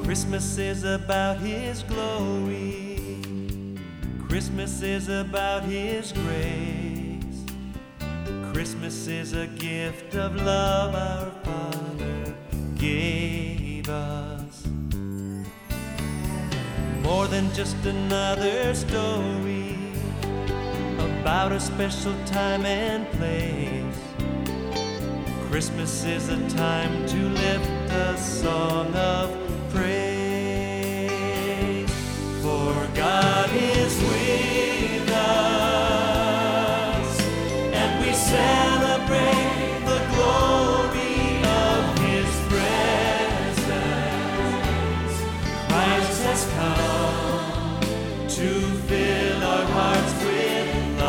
Christmas is about His glory. Christmas is about His grace. Christmas is a gift of love our Father gave us. More than just another story about a special time and place. Christmas is a time to lift a song of praise. For God is with us, and we celebrate the glory of His presence. Christ has come to fill our hearts with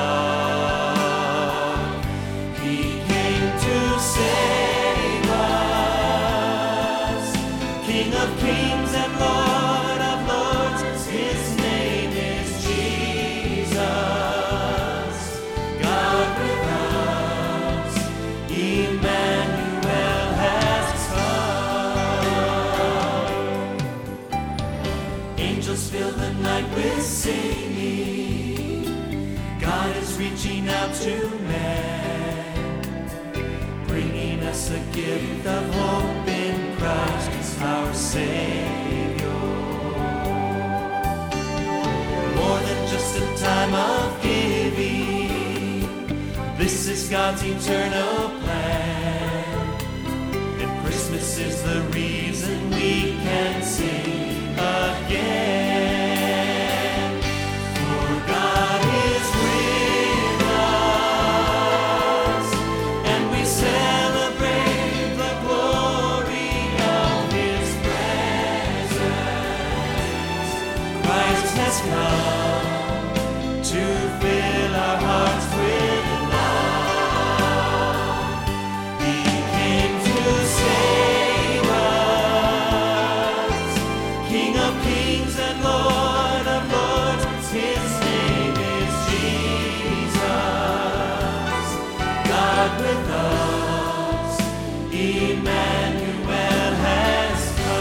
love. He came to save us, King of kings and Lord of lords. His name is Jesus. God with us, Emmanuel has come. Angels fill the night with singing. God is reaching out to man, bringing us a gift of hope in Christ our Savior. More than just a time of giving, this is God's eternal plan, and Christmas is the reason we can sing again. For God is with us, and we celebrate the glory of His presence. Christ has come to fill our hearts with love. He came to save us, King of kings and Lord of lords. His name is Jesus. God with us, Emmanuel has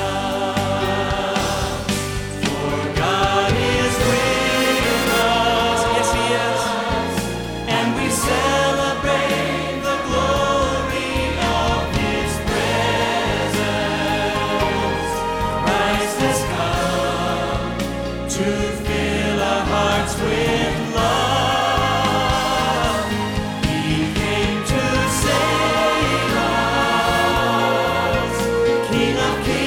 come. For God is with us, yes He is, and we celebrate the glory of His presence. Christ has come to fill our hearts with love. He came to save us, King of kings